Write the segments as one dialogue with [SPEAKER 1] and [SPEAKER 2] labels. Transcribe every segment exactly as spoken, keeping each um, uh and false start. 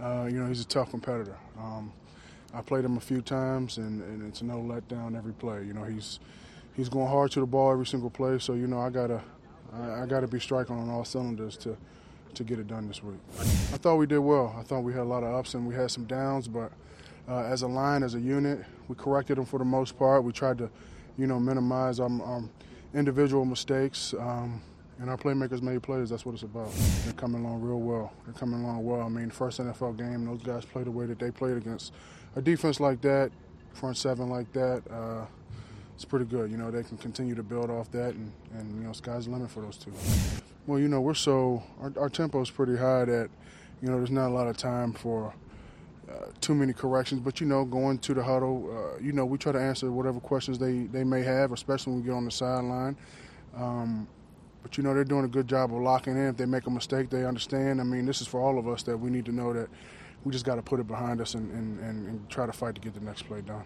[SPEAKER 1] Uh, you know, he's a tough competitor. Um, I played him a few times, and, and it's no letdown every play. You know, he's he's going hard to the ball every single play. So you know, I gotta I, I gotta be striking on all cylinders to to get it done this week. I thought we did well. I thought we had a lot of ups and we had some downs, but uh, as a line, as a unit, we corrected them for the most part. We tried to, you know, minimize our, our individual mistakes. Um, And our playmakers made plays. That's what it's about. They're coming along real well. They're coming along well. I mean, first N F L game, those guys played the way that they played against a defense like that, front seven like that. Uh, it's pretty good. You know, they can continue to build off that, and, and you know, sky's the limit for those two. Well, you know, we're so our, our tempo is pretty high that, you know, there's not a lot of time for uh, too many corrections. But you know, going to the huddle, uh, you know, we try to answer whatever questions they they may have, especially when we get on the sideline. Um, But, you know, they're doing a good job of locking in. If they make a mistake, they understand. I mean, this is for all of us that we need to know that we just got to put it behind us and, and, and, and try to fight to get the next play done.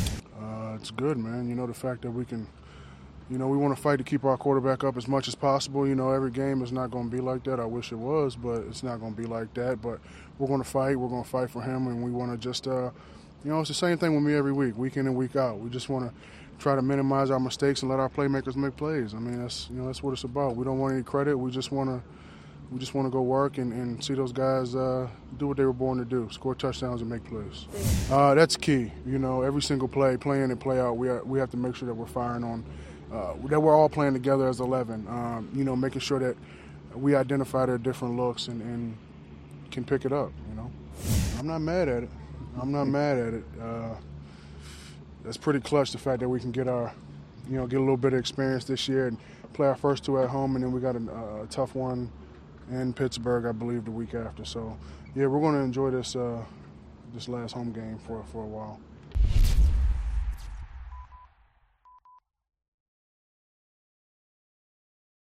[SPEAKER 1] Uh, it's good, man. You know, the fact that we can, you know, we want to fight to keep our quarterback up as much as possible. You know, every game is not going to be like that. I wish it was, but it's not going to be like that. But we're going to fight. We're going to fight for him, and we want to just, uh, you know, it's the same thing with me every week, week in and week out. We just want to try to minimize our mistakes and let our playmakers make plays. I mean, that's you know that's what it's about. We don't want any credit. We just want to we just want to go work and, and see those guys uh, do what they were born to do: score touchdowns and make plays. Uh, that's key. You know, every single play, play in and play out, we are, we have to make sure that we're firing on uh, that we're all playing together as eleven. Um, you know, making sure that we identify their different looks and, and can pick it up. You know, I'm not mad at it. I'm not mad at it. Uh, That's pretty clutch, the fact that we can get our, you know, get a little bit of experience this year and play our first two at home, and then we got a, a tough one in Pittsburgh, I believe, the week after. So, yeah, we're going to enjoy this uh, this last home game for for a while.